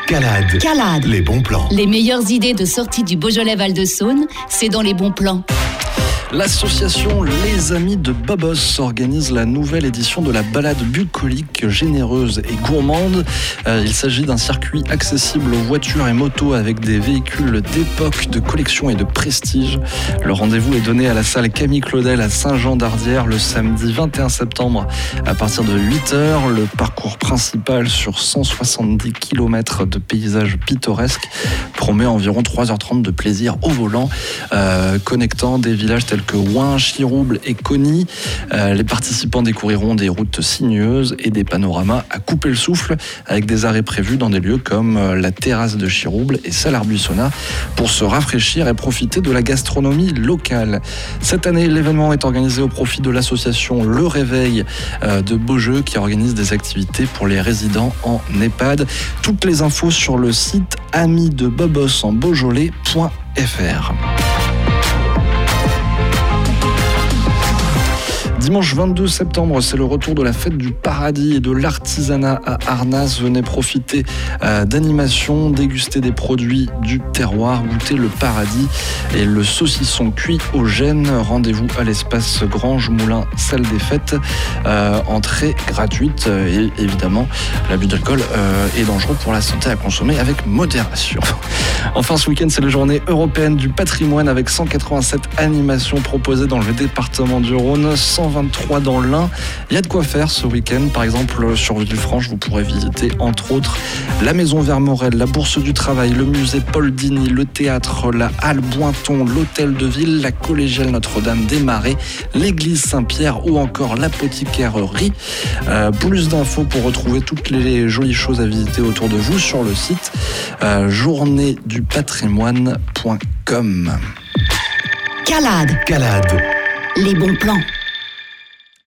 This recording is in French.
Calade. Les bons plans. Les meilleures idées de sortie du Beaujolais Val-de-Saône, c'est dans les bons plans. L'association Les Amis de Bobos organise la nouvelle édition de la balade bucolique généreuse et gourmande. Il s'agit d'un circuit accessible aux voitures et motos avec des véhicules d'époque, de collection et de prestige. Le rendez-vous est donné à la salle Camille Claudel à Saint-Jean-d'Ardière le samedi 21 septembre à partir de 8h. Le parcours principal sur 170 km de paysages pittoresques promet environ 3h30 de plaisir au volant, connectant des villages tels que Ouin, Chirouble et Cony. Les participants découvriront des routes sinueuses et des panoramas à couper le souffle avec des arrêts prévus dans des lieux comme la terrasse de Chirouble et Salarbus-Sauna pour se rafraîchir et profiter de la gastronomie locale. Cette année, l'événement est organisé au profit de l'association Le Réveil de Beaujeu qui organise des activités pour les résidents en EHPAD. Toutes les infos sur le site amideBobos.beaujolais.fr. Dimanche 22 septembre, c'est le retour de la fête du paradis et de l'artisanat à Arnas. Venez profiter d'animations, déguster des produits du terroir, goûter le paradis et le saucisson cuit au gène. Rendez-vous à l'espace Grange Moulin, salle des fêtes. Entrée gratuite et évidemment, l'abus d'alcool est dangereux pour la santé à consommer avec modération. Enfin, ce week-end, c'est la journée européenne du patrimoine avec 187 animations proposées dans le département du Rhône, 123 dans l'Ain. Il y a de quoi faire ce week-end. Par exemple, sur Villefranche, vous pourrez visiter entre autres la Maison Vermorel, la Bourse du Travail, le musée Paul Dini, le théâtre, la Halle Bointon, l'hôtel de ville, la collégiale Notre-Dame des Marais, l'église Saint-Pierre ou encore l'apothicairerie. Plus d'infos pour retrouver toutes les jolies choses à visiter autour de vous sur le site journéedupatrimoine.com. Calade. Calade. Les bons plans.